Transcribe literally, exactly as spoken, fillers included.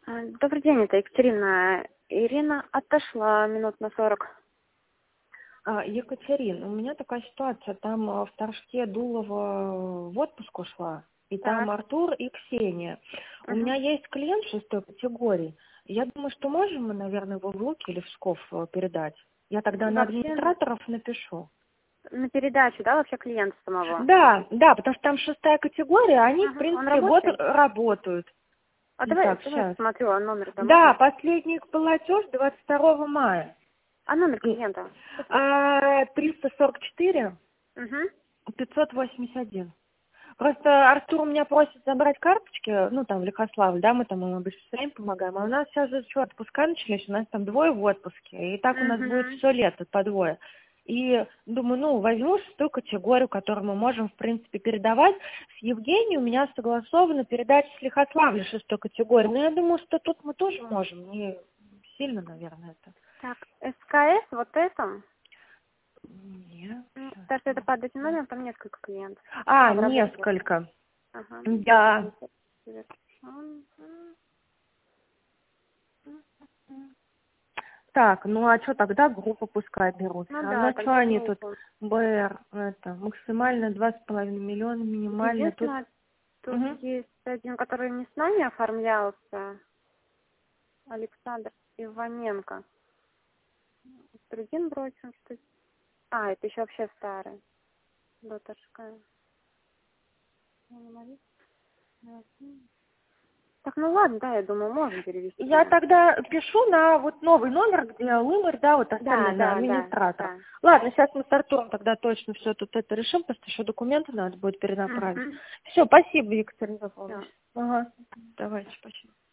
А, Добрый день, это Екатерина. Ирина отошла минут на сорок. А, Екатерин, у меня такая ситуация, там а, в Торжке Дулова в отпуск ушла, и там Так. Артур и Ксения. У Угу. меня есть клиент шестой категории. Я думаю, что можем мы, наверное, его в Луки или в Псков э, передать. Я тогда на Вообще администраторов напишу. на передачу, да, вообще клиента самого? Да, да, потому что там шестая категория, они, в Ага. Он принципе, год рабочий? работают. А давай, Так, давай сейчас. посмотрю, а номер-то Да, можно? последний их платеж двадцать второго мая. А номер И, клиента? а, триста сорок четыре Угу. пятьсот восемьдесят один. Просто Артур меня просит забрать карточки, ну, там, в Лихославль, да, мы там ему обычно своим помогаем, а у нас сейчас же что, отпуска начались, у нас там двое в отпуске, и так у нас будет Угу. все лето по двое. И думаю, ну, возьму шестую категорию, которую мы можем, в принципе, передавать. С Евгенией у меня согласована передача с Лихославля шестой категории, но я думаю, что тут мы тоже можем, не сильно, наверное, это. Так, СКС, вот это. Нет, М, сейчас. Потому что это под этим номером там несколько клиентов. А, А, в работе. несколько. Ага. Да. Совершен. Так, ну а что тогда группа пускай берут? Ну А да, ну что тогда они тут? группу. БР, это, максимально два с половиной миллиона, минимально тут. Единственное, тут Угу. есть один, который не с нами оформлялся, Александр Иваненко. Другим бросим, что... А, это еще вообще старый. Доторская. Так, ну ладно, да, я думаю, можно перевести. Я тогда пишу на вот новый номер, где Лымарь, да, вот Да, остальные на да, да, администраторов. да. Ладно, сейчас мы с Артуром тогда точно все тут это решим, потому что еще документы надо будет перенаправить. Угу. Все, спасибо, Екатерина, за Всё. помощь. Ага, давайте, спасибо.